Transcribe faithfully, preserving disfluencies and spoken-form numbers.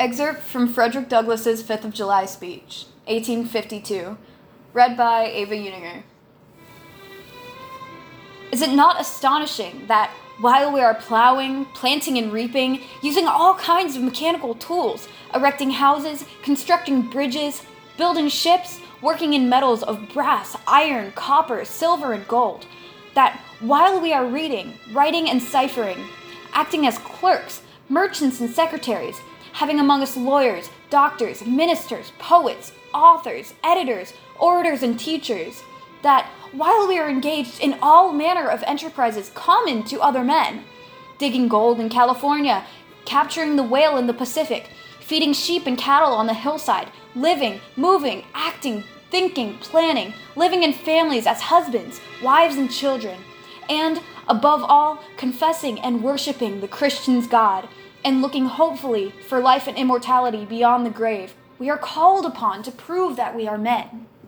Excerpt from Frederick Douglass's fifth of July speech, eighteen fifty-two, read by Ava Uninger. Is it not astonishing that while we are plowing, planting and reaping, using all kinds of mechanical tools, erecting houses, constructing bridges, building ships, working in metals of brass, iron, copper, silver, and gold, that while we are reading, writing, and ciphering, acting as clerks, merchants, and secretaries, having among us lawyers, doctors, ministers, poets, authors, editors, orators, and teachers, that while we are engaged in all manner of enterprises common to other men, digging gold in California, capturing the whale in the Pacific, feeding sheep and cattle on the hillside, living, moving, acting, thinking, planning, living in families as husbands, wives, and children, and, above all, confessing and worshiping the Christian's God, and looking hopefully for life and immortality beyond the grave, we are called upon to prove that we are men.